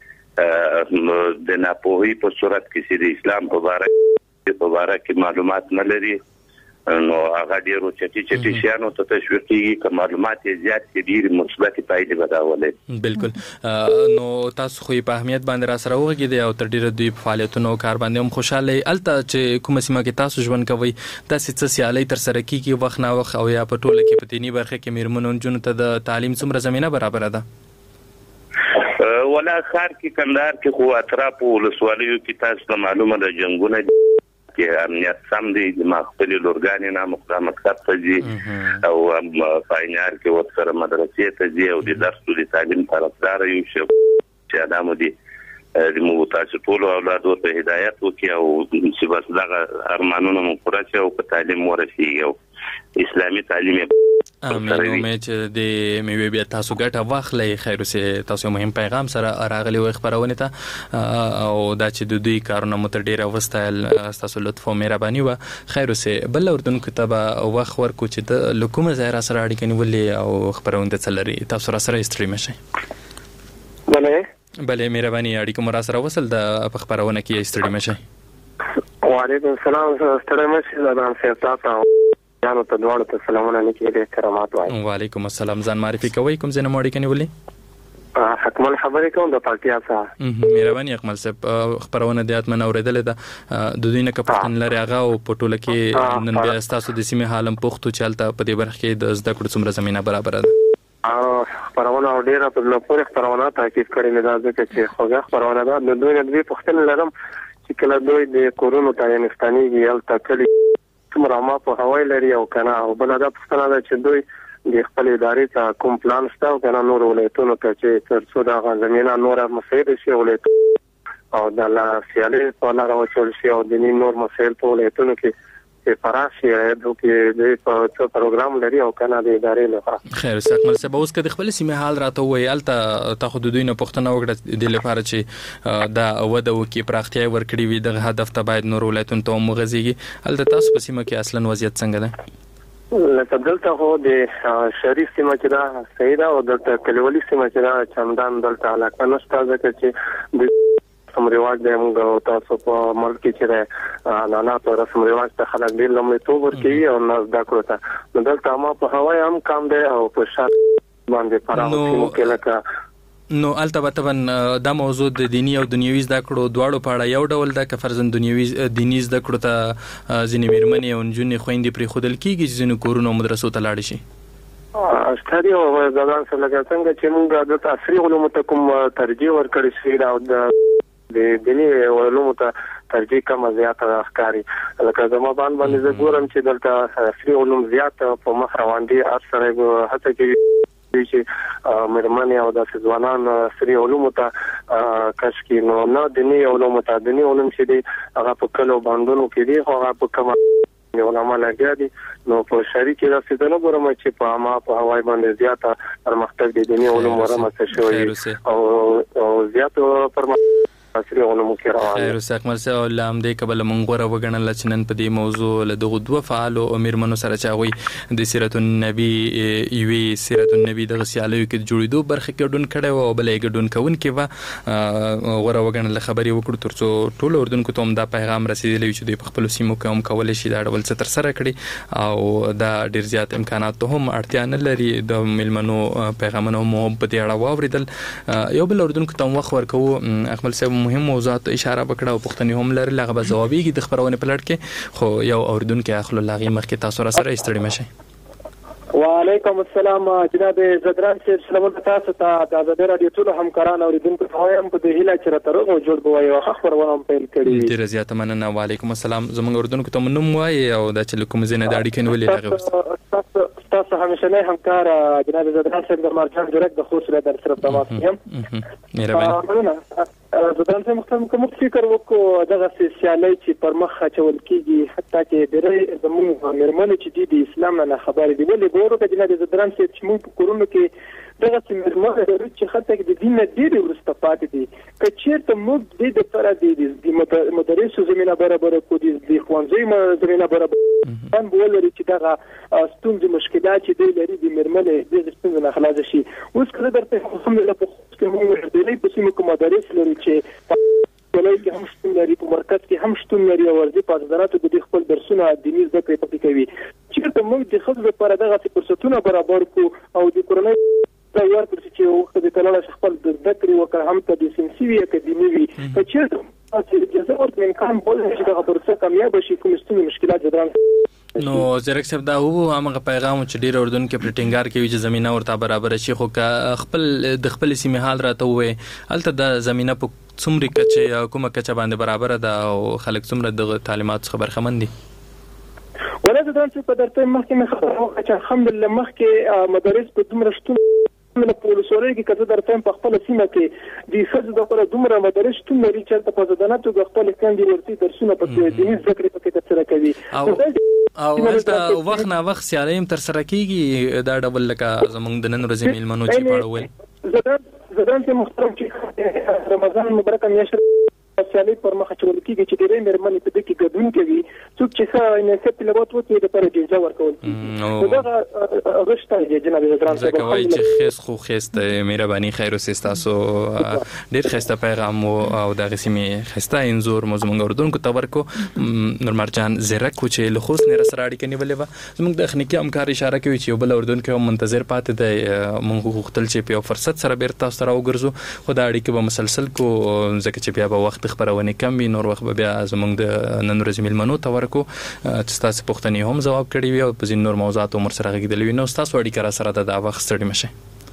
د ناپوهي په صورت کې چې د اسلام په اړه په اړه کې معلومات نه لري نو هغه ډیرو چټي چټي شیانو ته تشویق کیږي که معلومات یې زیات کړي مثبت پایلې بداولې. بالکل نو تاسو خو په اهمیت باندې را سره وګورئ او تر ډیره دوی فعالیتونو کار باندې هم خوشاله الته چې کوم سیمه کې تاسو ژوند کوي تاسو څه سیالي تر سره کیږي وخت نه وخت او یا په ټوله کې په دینی برخه کې میرمنون جون ته د تعلیم څومره زمينه برابر ده؟ ولا خار کې کندهار کې خو اطراف ولسوالیو کې تاسو معلومه ده جنگونه کې امنیت سم دي د مخفل لورګان نه مقامات کړی او فاینار کې وڅره مدرسې ته دي او د درس د تعلیم طرفدار یو چې ادمو دي د مو تاسو ټول اولاد ته هدایت وکي او چې بس دغه ارمانونه مو پوره شي او په تعلیم ورسي او اسلامي تعلیم امين امید چې د میوه بیا تاسو ګټه واخلې خیر اوسه تاسو مهم پیغام سره راغلی و خبرونه ته او دا چې د دوی کارونه متر ډیره وستایل تاسو لطف او مهرباني و خیر اوسه بل اردن کتابه وخت ورکو چې د لکومه زهرا سره اړیکه نیولې او خبرونه ته لري تاسو را سره استریم شي. بله بله مهرباني اړیکه مو را سره وصل د خبرونه کې استریم شي. وعلیکم السلام استریم شي زدان سیاست یانو ته دوړ ته سلامونه لیکي د احترامات وایي. وعلیکم السلام. ځان معرفي کوي کوم ځای نه ماړی کني ولې؟ حکمل خبرې کوم د پارتیا څخه. مهرباني اکمل صاحب خبرونه د اتمن اوریدل ده د دوی نه کپټن لري هغه او پټوله کې نن بیا تاسو د سیمه حالم پختو چلته په دې برخه کې د زده کړو څومره زمينه برابر ده. خبرونه ډیره په لپاره خبرونه تاکید کړي نه ده چې خوږه خبرونه ده د دوی نه دوی پختل لرم چې کله دوی د کورونو تاینستاني یل تکلی څومره ما په هوای لري او کنه او بل دا پښتنه ده چې دوی د خپل ادارې ته کوم پلان شته او کنه نور ولایتونو ته چې تر څو دا زمينه نور مسایل شي ولایت او د لا سیالي په لار او چول شي او د نور مسایل په ولایتونو کې چې فراشي د کې د په پروګرام لري او کنه د ادارې لپاره. خیر استکمل سبا اوس کده خپل سیمه حال راته وای الته تاخذ دوی نه پښتنه وګړه د لپاره چې دا وده وکي پراختیا ورکړي وي د هدف ته باید نور ولایتونو ته مغزيږي الته تاسو په سیمه کې اصلا وضعیت څنګه ده؟ لکه دلته هو د شریف سیمه چې دا سیدا او د کلیوالي سیمه چې دا چندان دلته علاقه نشته ځکه چې د رسم رواج د موږ تاسو په ملک کې چې عنعنات او رسم رواج ته خلک ډېر لومړیتوب ورکوي او نه زده کړو ته نو دلته ما په هوای هم کم دی او په شات باندې پراو کې لکه نو البته طبعا دا موضوع د دینی او دنیوي زده کړو دواړو په اړه یو ډول د کفرزن دنیوي دینی زده کړو ته ځینې میرمنې او نجونې خويندې پرې خودل کیږي چې ځینې کورونو مدرسو ته لاړ شي. استادي او ځان سره لکه څنګه چې موږ د عصري علومو ته کوم ترجیح ورکړی شي او د دینی علومو ته ترجیح کم زیاته ښکاري. لکه زما باندې زه ګورم چې دلته عصري علوم زیات په مخ روان دي. اکثره هڅه کوي چې مرمنې او د ځوانان عصري علومو ته کش کې نو نه دینی علومو ته دینی علوم چې دي هغه په کلو باندونو کې دي هغه په کومه علماء لګیا دي. نو په شریک رسیدنه ګورم چې په عامه په هواي باندې زیاته پرمختګ دي دینی علوم ورمته شوی او او زیاته پرمختګ عصري علوم کې روان. خیر اوسه اکمل سه علم دې قبل منغوره وګڼل چې نن په دې موضوع له دغه دوه فعال او میرمنو سره چاوي د سیرت النبی ایوي سیرت النبی د غسیالو کې جوړېدو برخه کې ډون کړي او بلې ګډون کون کې و غوړه وګڼل خبري وکړو ترڅو ټول اردوونکو ته هم دا پیغام رسیدلی چې د خپل سیمو کې هم کول شي دا ډول څه تر سره کړي او دا ډیر زیات امکانات ته هم اړتیا نه لري. د میلمنو پیغامونو محبت اړه واوریدل یو بل اردوونکو ته وخت ورکو اکمل سه مهم موضوعات اشاره وکړه او پښتني هم لري لغه ځوابيږي د خبرونه په لړ کې خو یو اردوونکو اخلو لاغي مخکې تاسو سره استړی مشه. وعلیکم السلام جناب زدران صاحب سلام تاسو ته د ازادي رادیو ټول همکاران اوریدونکو ته هم په دې هیله چې راته او جوړ بوي او خبرونه هم پیل کړي. ډیر زیات مننه. وعلیکم السلام. زموږ اردوونکو ته منوم وای او د چل کوم زینه د اړیکې ولې راغوست. تاسو تاسو همیشه نه همکار جناب زدران صاحب د مرجان ډایرکټ د خوشاله در سره تماس یم. مهرباني. زدران صاحب مختم کوم فکر وکړو دغه سیالي چې پر مخ چول کیږي حتی چې ډېر زموږ مرمنې چې د اسلام نه خبرې دی ولې ګورو چې جناب زدران صاحب چې موږ په کورونو کې دغه مرمنې چې حتی د دین نه ډېر ورسته پاتې دي که چیرته موږ د دې لپاره د مدرسو زمينه برابر کو دي د خوانځي زمينه برابر ان بولري چې دغه ستونزې مشکلات چې دی لري د مرمنې د ستونزې نه خلاص شي. اوس کله درته الحمدلله په کې موږ د دې په سیمه کې مدارس لري چې ولای کې هم شتون لري په مرکز کې هم شتون لري او ورځي په حضراتو د خپل درسونه دیني زده کړې پکې کوي. چیرته موږ د خپل لپاره دغه فرصتونه برابر کو او د کورنۍ دا ورته چې وخت د تلاله خپل د زده کړې وکړ هم ته د سنسيوي اکیډمي وي چې چیرته چې جزا ورته امکان بوله چې دغه پروسه کامیاب شي کوم ستونزې مشکلات جدران. نو زیرک صاحب دا هو هغه پیغام چې ډیر اردن کې پرټینګار کوي چې زمينه ورته برابر شي خو خپل د خپل سیمه حال راته وې الته د زمينه په څومره کچه کومه کچه باندې برابر ده او خلک څومره د تعلیمات خبر خمن دي. ولې دا چې په درته مخکې مخ خبره چې الحمدلله مخکې مدارس په دومره شتون نه په ولسوالۍ کې کله درته په خپل سیمه کې د خځو د پر دومره مدارس شتون لري چې په ځداناتو د خپل کاندي ورتي درسونه په دې ذکر پکې تر سره کوي او هلته وخت نه وخت سیالیم تر سره کیږي دا ډول لکه زمونږ د نن ورځې میلمنو چې پاړول زدان زدان چې محترم چې رمضان مبارک میاشت سیالي پر مخ چول کیږي چې ډېرې مرمنې په دې کې ګډون کوي څوک چې ښه نه سپت لبوت وته د پر جزا ورکول کیږي دا غشته دی جناب زدان صاحب کوي چې خیس خو خسته مهرباني خیر او سستاسو ډېر خسته پیغام او د غسیمه خسته انزور موږ اردوونکو ته ورکو نور مرجان زیرک چې له خوست نه سره اړیکه نیولې و زموږ د تخنیکی همکار اشاره کوي چې بل اردوونکو منتظر پاتې دی موږ غوښتل چې په فرصت سره بیرته سره وګرځو خو دا اړیکه به مسلسل کو ځکه چې بیا به وخت خبرونه کم وي نور وخت بیا زموږ د نن ورځې میلمنو ته ورکو چې تاسو پوښتنې هم جواب کړی وي او په ځین نور موضوعات عمر سره غږیدل وي نو تاسو اړیکه را سره د وخت ستړي مشه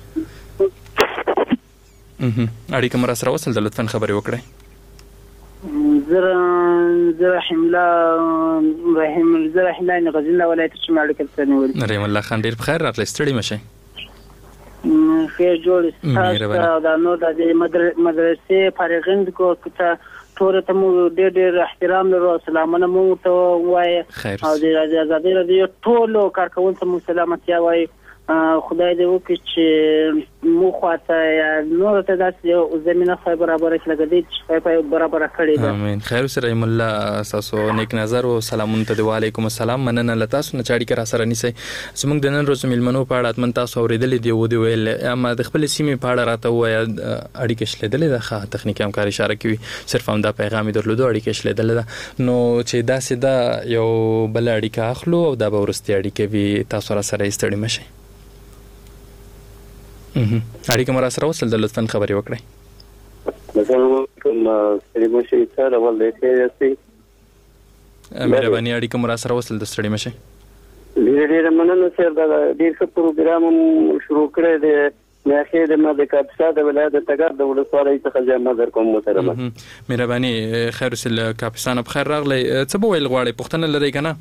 اړیکه مر سره وصل د لطفا خبري وکړئ. زه زه رحم الله رحم زه رحم الله غزنه ولایت شمال کې تنول رحم الله خان ډیر بخیر راغلی ستړي مشه خیر جوړ تاسو دا نو د مدرسې فارغین کو ته ټول ته مو ډېر ډېر احترام لرو سلامونه مو ته وای او د ازادي رادیو ټول کارکونکو مو سلامتی وای خدای دې وکړي چې مو خواته یا نور ته داسې زمينه خو برابر کړي لګدي چې په برابر کړي ده. امين. خیر سره الله تاسو نیک نظر او سلامونه ته وعلیکم السلام مننه لتاسو نه چاړي کرا سره نیسي زموږ د نن ورځې میلمنو په اړه اتمن تاسو اوریدل دی و دی ویل اما د خپل سیمې په اړه راته وای اړیکه شلیدل ده ښه تخنیکی همکار اشاره کوي صرف هم دا پیغام درلودو اړیکه شلیدل ده نو چې دا سیده یو بل اړیکه اخلو او دا به ورستي اړیکه وي تاسو را سره استړي مشه. اړیکه مو را سره وصل د لطفاً خبري وکړئ. مثلا کوم سړي مشي سره ولې کې مهرباني اړیکه مو را سره وصل د ستړي مشه. ډېر ډېر مننه سر دا ډېر ښه پروګرام شروع کړی دی. مې اخر د ماده کاپسا د ولایت تګر د ولسوالۍ څخه جامه در کوم محترمه. مهرباني خیر سل کاپسان په خیر راغلی. څه به ویل غواړي پښتنه لري کنه؟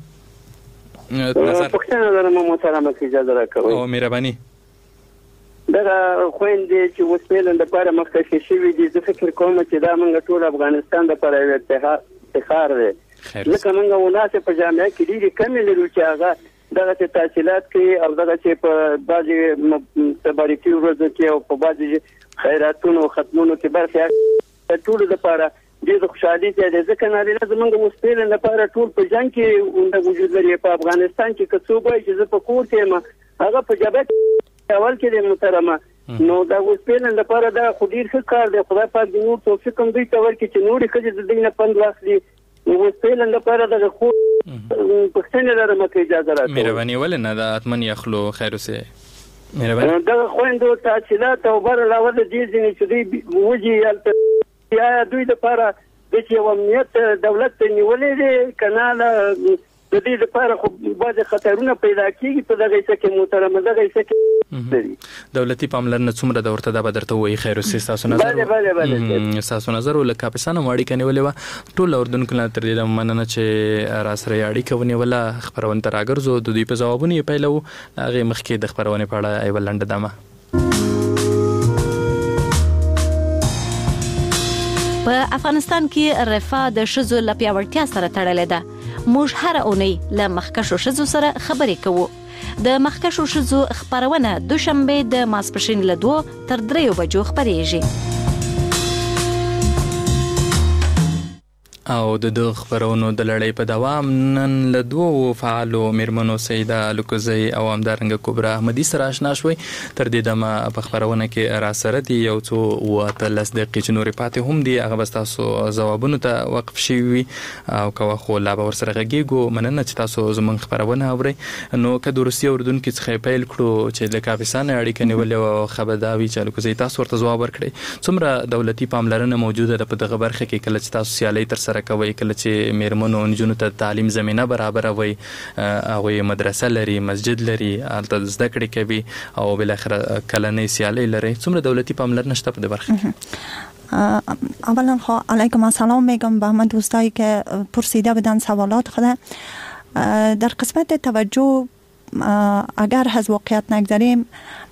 پښتنه لرم محترمه کې اجازه راکوي. او مهرباني دا خويندې چې وسپیلند لپاره مخکې شوی دي زه فکر کوم چې دا موږ ټول افغانستان د پر یو افتخار دی. لکه موږ ولاسه په جامعه کې ډېری کمی لرو چې هغه دغه تحصیلات کې او دغه چې په بعضي تبارکي ورځو کې او په بعضي خیراتونو او ختمونو کې برخه ټول لپاره ډېر خوشحالي ده. ځکه نارینه زموږ وسپیلند لپاره ټول په جنگ کې وجود لري. په افغانستان کې که څوک وایي چې زه په کور کې یم هغه په جبهه اول کې د محترمه نو دا وسپیلند لپاره دا خو ډېر ښه کار دی. خدای پاک دې نور توفیق هم دوی ته ورکړي چې نورې ښځې د دوی نه پند واخلي. نو وسپیلند لپاره دغه خو پښتنې لرم کې اجازه راکړئ. مهرباني ولې نه دا اتمن یخلو خیر اوسه. مهرباني دغه خويندو تحصیلات او بر علاوه د دې ځینې چې دوی وږي هلته یا دوی لپاره د چې امنیت دولت نیولې دي کناله د دې لپاره خو بعض خطرونه پیدا کیږي په دغه څه کې محترمه دغه څه کې دولتي پاملرنه څومره د ورته د بدرته وایي خیر اوسه. تاسو نظر بله بله بله تاسو نظر ولکه پسانه ماړی کني ولې ټول اردن کله تر دې مننه چې را سره اړیکه ونی ولا خبرونه تراګرزو د دې په ځوابونه پیلو هغه مخکې د خبرونه په اړه ای ولنډ دمه. په افغانستان کې رفاه د شذو لپیاوړتیا سره تړلې ده. موږ هر اونۍ له مخکښو شذو سره خبرې کوو. د مخکښو شذو خبرونه دوشنبه د ماسپښین له دوه تر دریو بجو خبرېږي. او د دغه خبرونو د لړۍ په دوام نن له دوو فعالو میرمنو سیده لوکزی او همدارنګه کبرا احمدي سره آشنا شوي. تر دې دمه په خبرونه کې را سره دي یو څو واتلس دقیقې چې نورې پاتې هم دي هغه بس تاسو ځوابونو ته وقف شوي او کوه خو لا به ورسره غږیږو. مننه چې تاسو زموږ خبرونه اورئ. نو که د روسیې اردن کې څخه پیل کړو چې د کاپیسان اړیکه نیولې او خبر دا وی چې لوکزی تاسو ورته ځواب ورکړئ. څومره دولتي پاملرنه موجوده ده په دغه برخه کې کله چې تاسو سیالي تر سره کوي کله چې میرمنو نجونو ته تعلیم زمينه برابر وي هغه مدرسه لري مسجد لري الته زده کړې کوي او بل اخر کله نه سیالي لري. څومره دولتي پاملرنه شته په دې برخه؟ اولا خو علیکم السلام میگم به همه دوستایی که پرسیده بودن سوالات خود. در قسمت توجه اگر از واقعیت نگذاریم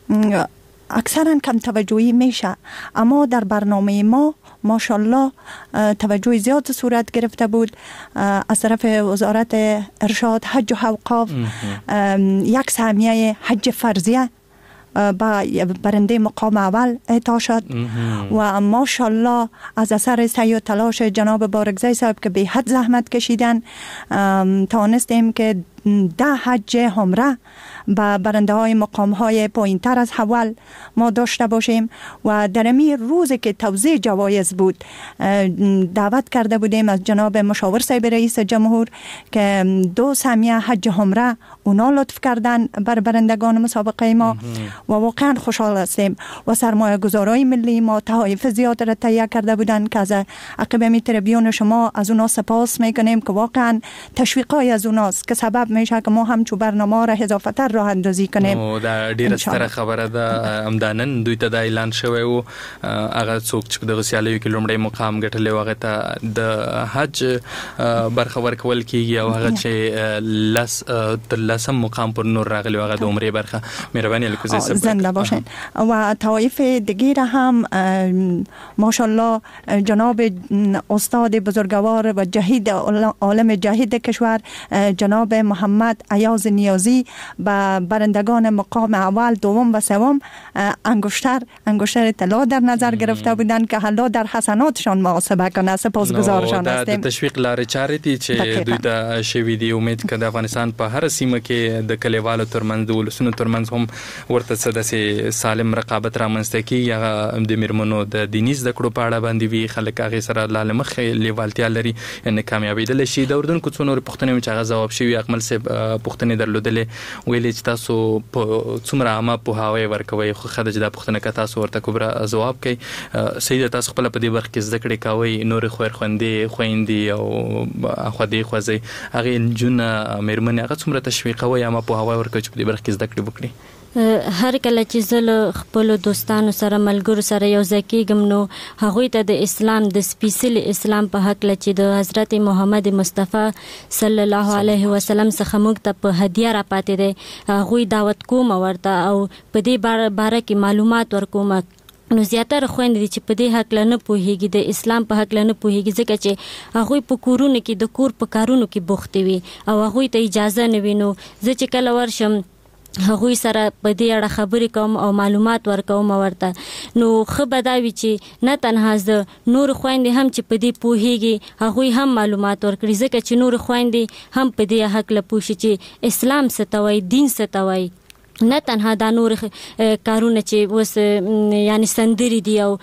اکثرا کم توجهی میشه اما در برنامه ما ماشاءالله توجه زیاد صورت گرفته بود از طرف وزارت ارشاد حج و اوقاف. یک سهمیه حج فرضیه با برنده مقام اول اعطا شد و ماشاءالله از اثر سعی و تلاش جناب بارکزی صاحب که به حد زحمت کشیدن توانستیم که ده حج عمره با برنده های مقام های پایین تر از اول ما داشته باشیم. و در امی روزی که توزیع جوایز بود دعوت کرده بودیم از جناب مشاور صاحب رئیس جمهور که دو سهمیه حج عمره اونا لطف کردن بر برندگان مسابقه ما و واقعا خوشحال هستیم. و سرمایه گذارای ملی ما تحایف زیاد را تهیه کرده بودن که از عقب می تریبیون شما از اونا سپاس میکنیم که واقعا تشویقای از اوناست که سبب میشه که ما هم چو برنامه را اضافه‌تر راه اندازی کنیم. او دا ډیره ستره خبره ده. امدانن دوی ته د اعلان شوی او هغه څوک چې د غسیالي کې لومړی مقام ګټلې وغه ته د حج برخه ورکول کیږي او هغه چې لس تر لسم مقام پر نور راغلی هغه د عمره برخه. مهرباني الکوزی صاحب زنده باشین. و طایف دیگر هم ماشاءالله جناب استاد بزرگوار و جهید عالم جهید کشور جناب محمد ایاز نیازی با برندگان مقام اول دوم و سوم انگشتر انگشتر طلا در نظر گرفته بودند که حالا در حسناتشان محاسبه کنه. سپاسگزارشان هستیم. د تشویق لارې چارې دي چې دوی ته شوي دي. امید که د افغانستان په هر سیمه کې د کلیوالو ترمنځ د ولسونو ترمنځ هم ورته څه داسې سالم رقابت رامنځته کیږي. هغه د میرمنو د دیني زده کړو په اړه باندې وي خلک هغې سره لاله مخې لیوالتیا لري یعنې کامیابېدلی شي. د اردن کو څو نورې پوښتنې چې هغه ځواب شوي اکمل صاحب پوښتنې درلودلې ویلې چې تاسو په څومره عامه پوهاوی ورکوي خو خدای دا پوښتنه که تاسو ورته کوبره جواب کوي سید تاسو خپل په دې برخه کې زده کړې کوي نور خور خوندې خويندې او خو دې خوځي هغه جون مېرمنې هغه څومره تشویقوي عامه پوهاوی ورکوي چې په دې برخه کې زده کړې وکړي هر کله چې زه خپل دوستانو سره ملګرو سره یو ځای کېږم نو هغوی ته د اسلام د سپیڅلي اسلام په حق له چې د حضرت محمد مصطفی صلی الله علیه وسلم څخه موږ ته په هدیه را پاتې دی هغوی دعوت کوم ورته او په دې باره کې معلومات ورکوم نو زیاتره خويندې چې په دې حق لنه پوهیږي د اسلام په حق لنه پوهیږي ځکه چې هغه په کورونو کې د کور په کارونو کې بوخت وي او هغه ته اجازه نه وینو زه چې کله ورشم هغه سره په دې اړه خبرې کوم او معلومات ورکوم ورته نو خو بداوي چې نه تنها ز نور خويندې هم چې په دې پوهیږي هغه هم معلومات ورکړي ځکه چې نور خويندې هم په دې حق له پوښي چې اسلام ستوي دین ستوي نه تنها دا نور کارونه چې وس یعنی سندري دي او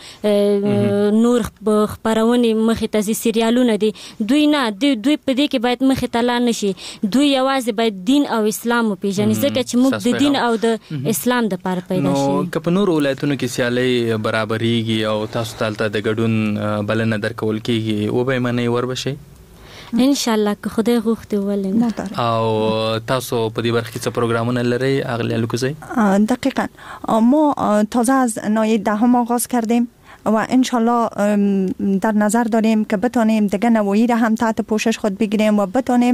نور خبرونه مخې ته سریالونه دي دوی نه دوی په دې کې باید مخې ته لاړ نشي دوی یوازې باید دین او اسلام پیژني ځکه چې موږ د دین او د اسلام د لپاره پیدا شي نو که په نور ولایتونو کې سیالي برابرېږي او تاسو ته د ګډون بلنه درکول کېږي او به منې وربشي ان شاء الله که خدای غوښتي ولې او تاسو په دې برخه کې څه پروګرامونه لرئ اغلی الکوزی دقیقاً ما تازه از نایه دهم آغاز کردیم و انشالله در نظر داریم که بتانیم دیگه نوایی را هم تحت پوشش خود بگیریم و بتانیم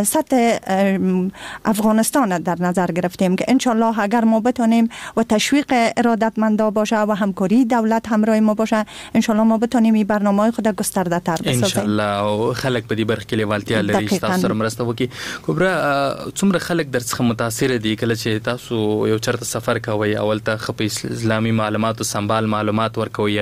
سطح افغانستان در نظر گرفتیم که انشالله اگر ما بتانیم و تشویق ارادتمندا باشه و همکاری دولت همراه ما باشه انشالله ما بتانیم این برنامه خود گسترده تر بسازیم انشالله او خلک په دې برخه کې لیوالتیا لري چې تاسو سره مرسته وکړي کبرا څومره خلک درڅخه متاثر دي کله چې تاسو یو چرته سفر کوي اول ته خپې اسلامي معلومات او سنبال معلومات ورکوي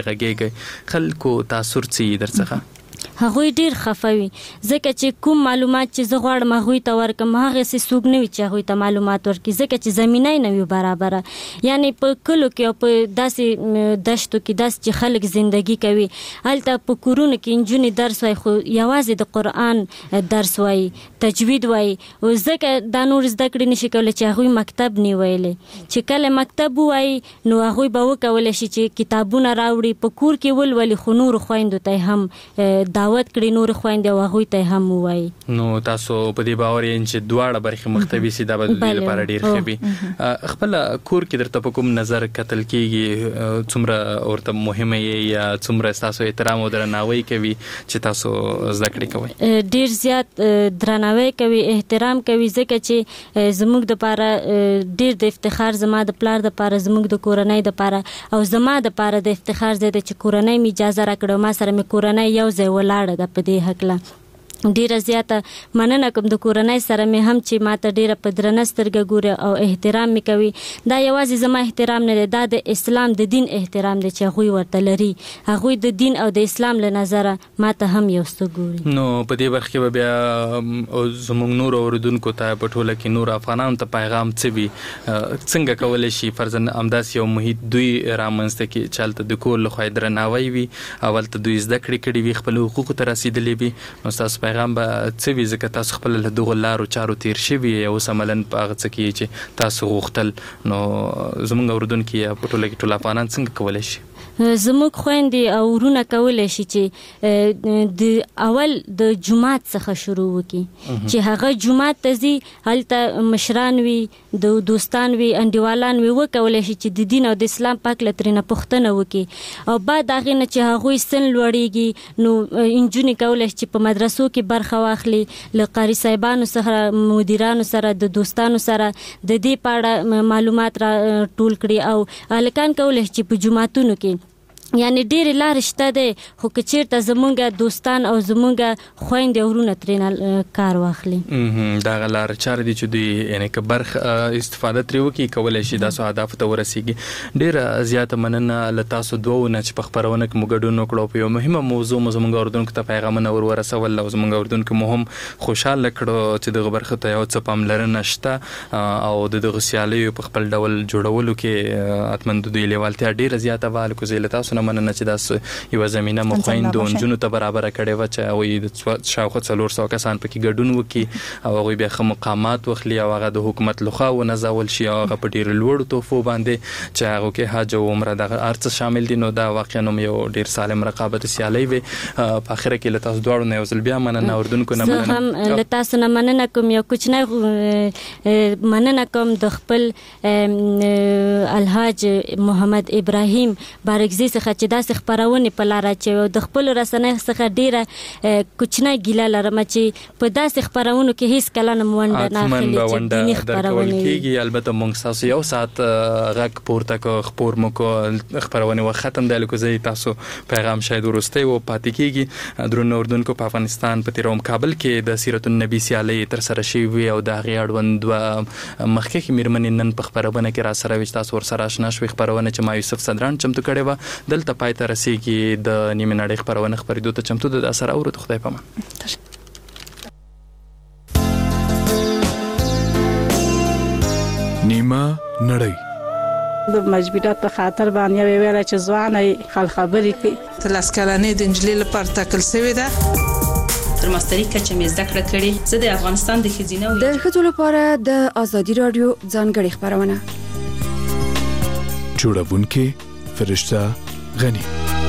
خلکو تاثر څه درڅخه هغه ډیر خفوي ځکه چې کوم معلومات چې زه غواړم هغه ته ورکم هغه سي سوق نه وي چې هغه ته معلومات ورکړي ځکه چې زمينه نه وي برابر یعنی په کلو کې او په داسې دشتو کې داس چې خلک ژوندۍ کوي البته په کورونو کې انجونې درس وای خو یوازې د قران درس وای تجوید وای او ځکه د نور زده کړې نشي کولای چې هغه مکتب نه ویلې چې کله مکتب وای نو هغه به وکول شي چې کتابونه راوړي په کور کې ولولي خو نور خويندو ته هم دعوت کړي نور خويندې او هغه ته هم وای نو تاسو په دې باور یې چې دواړه برخه مختوي سي دا به لپاره ډیر خبي خپل کور کې درته په کوم نظر کتل کیږي څومره ورته مهمه یا څومره تاسو احترام او درناوی کوي چې تاسو زده کړې کوي ډیر زیات درناوی کوي احترام کوي ځکه چې زموږ د لپاره ډیر د افتخار زما د پلار د لپاره زموږ د کورنۍ د لپاره او زما د لپاره د افتخار زده چې کورنۍ می اجازه راکړه ما سره می کورنۍ یو ځای ولاړه ده په دې حق لا ډیره زیاته مننه کوم د کورنۍ سره مې هم چې ماته ډیره په درنه سترګه ګوري او احترام مې کوي دا یوازې زما احترام نه دی دا د اسلام د دین احترام دی چې هغوی ورته لري هغوی د دین او د اسلام له نظره ماته هم یو څه ګوري نو په دې برخه کې بیا زموږ نور اوردونکو ته په ټوله کې نور افغانانو ته پیغام څه وي څنګه کولای شي فرضاً امداس یو محیط دوی رامنځته کې چالت د کول خو درناوی وي اول ته دوی زده کړې کړي وي خپل حقوق ته رسیدلې وي نو تاسو پیغام به څه وي ځکه تاسو خپل له دغه لارو چارو تیر شوي او سملن په هغه څه کې چې تاسو غوښتل نو زموږ اوردونکو په ټوله کې ټول افغانان څنګه کولای شي زموږ خويندې او ورونه کولای شي چې د اول د جمعات څخه شروع وکي چې هغه جمعات ته زی هلته مشران وي د دوستان وي انډیوالان وي وکولای شي چې د دین او د اسلام پاک لترینه پښتنه وکي او بعد هغه نه چې هغه سن لوړیږي نو انجونی کولای شي په مدرسو کې برخه واخلي له قاری صاحبانو سره مدیرانو سره د دوستانو سره د دې پاړه معلومات را ټول کړي او الکان کولای شي په جمعاتونو کې یعنی ډیر لار شته ده خو کچیرته زمونږه دوستان او زمونږه خويندې ورونه ترینه کار واخلي دا غلار چار دي چې دوی یعنی که برخ استفاده تری وکي کولای شي د اهداف ته ورسیږي ډیر زیاته مننه لتاسو دوه نه چې په خبرونه کې موږ ډونو کړو په یو مهمه موضوع زمونږ اوردونکو ته پیغامونه ور ورسول او زمونږ اوردونکو مهم خوشاله کړو چې دغه برخه ته یو څه پاملرنه شته او دغه سیالي په خپل ډول جوړولو کې اتمن دوی لیوالتیا ډیر زیاته والکو زیلتاسو نه مننه چې داس یو زمينه مو خويندو جنونو ته برابر کړي و چې وي د شاوخوا څلور سوه کسان پکې ګډون وکي او هغه بیا خه مقامات وخلي او هغه د حکومت لخوا و نزول شي او هغه په ډیر لوړ توفو باندې چې هغه کې حج او عمره د ارڅ شامل دي. نو دا واقعا نو یو ډیر سالم رقابت سیالي وي په اخر کې له تاسو دوړو نه وزل بیا مننه اردن کو نه مننه هم له تاسو نه مننه کوم یو کوچنی مننه کوم د خپل الحاج محمد ابراهیم بارګزی څخه چې داسې خبرونه په لار چې د خپل رسنۍ څخه ډیره کوچنی ګیله لرم چې په داسې خبرونو کې هیڅ کله نه مونډه نه اخلي چې دیني خبرونه کیږي. البته موږ تاسو یو سات غږ پورته کو خبر مو کو خبرونه و ختم د لکه زی تاسو پیغام شاید ورسته و پاتې کیږي. درون اردن کو په افغانستان په تیروم کابل کې د سیرت النبی سیالي تر سره شي وي او د غیاړوند مخکې کې میرمنې نن په خبرونه کې را سره وي تاسو ور سره آشنا شوي خبرونه چې ما یوسف صدران چمتو کړي و دلته پای ته رسیږي د نیمه نړۍ خبرونه خبرېدو ته چمتو د اثر اورو ته خدای پامان. نیمه نړۍ د مجبورات په خاطر باندې ویل چې ځواني خل خبرې کوي تلاس کلانې د انجلي لپاره تکل سوي ده تر ماستری کچه مې زده کړه کړې. زه د افغانستان د ښځینه د ښځو لپاره د ازادي رادیو ځانګړې خبرونه جوړونکې فرشته غنی.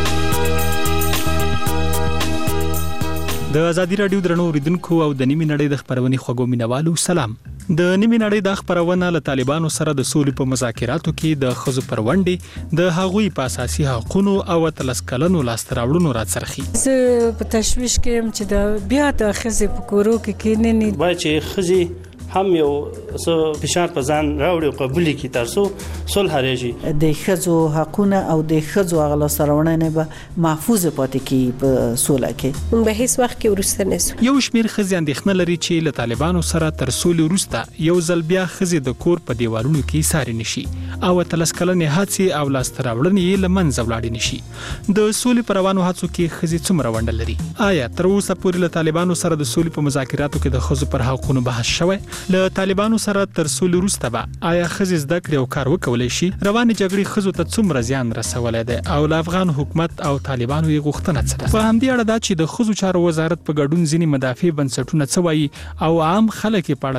د ازادي رادیو درنو اوریدونکو او د نیمه نړۍ د خبرونې خوږو مینوالو سلام. د نیمه نړۍ د خبرونه له طالبانو سره د سولې په مذاکراتو کې د خزو پرونډي د هغوی په اساسي حقوقو او تلسکلنو لاستراوړونو راڅرخي. زه په تشويش کې هم چې د بیا د خزې په کورو کې کیننی وای چې خزي هم یو څه فشار په ځان راوړي او قبول کړي ترڅو صلح راځي. د خزو حقوقونه او د خزو غلا سرونه به محفوظ پاتې کی په سولح کې. موږ به هیڅ وخت کې ورسته نسو. یو شمیر خزي اندېښنه لري چې له طالبانو سره تر سولې وروسته یو ځل بیا خزي د کور په دیوالونو کې ساري نشي او تلسکلنې هڅې او لاستراوړنې لمنځه ولاړې نشي. د سولې پر روانو هڅو کې خزي څومره ونډه لري؟ آیا تر اوسه پورې له طالبانو سره د سولې په مذاکراتو کې د خزو پر حقوقو بحث شوی؟ له طالبانو سره تر سولې وروسته به آیا خزي زده کړې او کار وکولای شي؟ روانې جګړې خزو ته څومره زیان رسولی دی او له افغان حکومت او طالبانو یې غوښتنه څه ده؟ په همدې اړه دا چې د خزو چارو وزارت په ګډون ځینې مدافع بنسټونه څه وایي او عام خلک یې په